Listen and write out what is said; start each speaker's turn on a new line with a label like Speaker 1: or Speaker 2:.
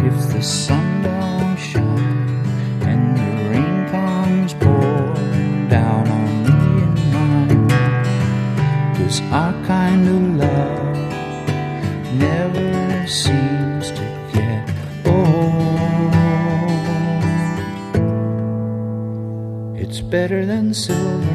Speaker 1: if the sun don't shine and the rain comes pouring down on me and mine. 'Cause our kind of love never seems to get old. It's better than silver